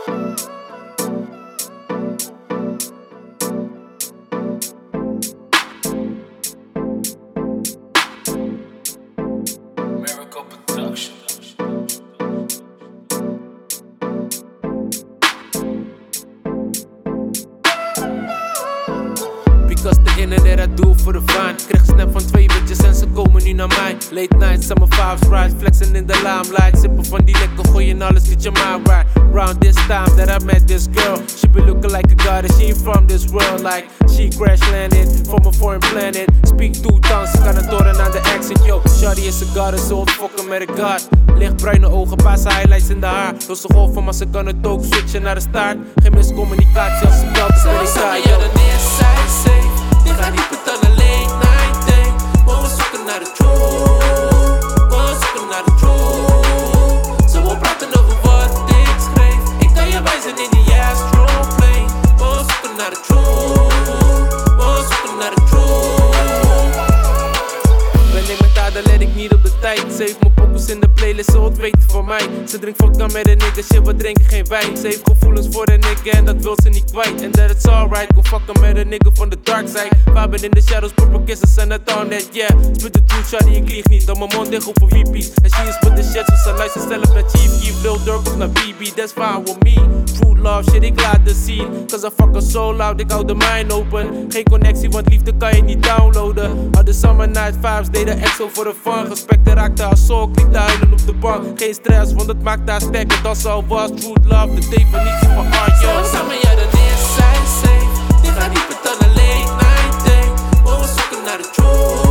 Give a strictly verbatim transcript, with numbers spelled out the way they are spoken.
Because the internet, I do voor de fun. Kreeg een snap van twee bitches en ze komen nu naar mij. Late nights, summer vibes, rise, flexen in the limelight. Sippen van die lekker, gooien alles, get your mind right. Round this time that I met this girl, she be looking like a goddess, she ain't from this world. Like, she crash landed from a foreign planet. Speak two tongues, ze kan het horen aan de accent. Yo, shawty is a goddess, so fucking met a god. Lichtbruine ogen, paarse highlights in de haar. Door ze golven, maar ze kan het ook switchen naar de staart. Geen miscommunicatie als ze belt, is ben ik saai. Ja, dan is zij safe. Ik ga niet betalen late night day. Maar we zoeken naar de truth. We zoeken naar de truth. Ze wil praten over wat ik schreef. Ik kan je wijzen in die astroplane. We zoeken naar de truth. We zoeken naar de truth. Ben ik met haar, dan let ik niet op de tijd. Ze heeft mijn pokus in de playlist, ze het weten van mij. Ze drinkt vodka met een nigga, shit, we drinken geen wijn. Ze heeft gevoelens voor een nigga en dat wil ze niet kwijt. En that it's alright, go fucken met een nigga van de dark side. Vaben in de shadows, purple kisses en het all net, yeah. Spit de truth, shawty, ik lieg niet. Dan mijn mond dicht op een V P's. En she is with the shit, zo ze luistert zelf naar Chief Keef. Lil Durk of naar B B, that's fine with me. True love, shit, ik laat het zien. Cause I fuck her so loud, ik hou de mind open. Geen connectie, want liefde kan je niet downloaden. Al de summer night vibes, deden exo voor de fun. Respect raakte haar soul, liep te huilen op de bank. Geen stress, want het maakt haar sterker dan ze al was. True love, de definitie van art, yo. Samen, ja, dan is zij safe. Die gaat niet betalen late night day. Maar we zoeken naar de truth.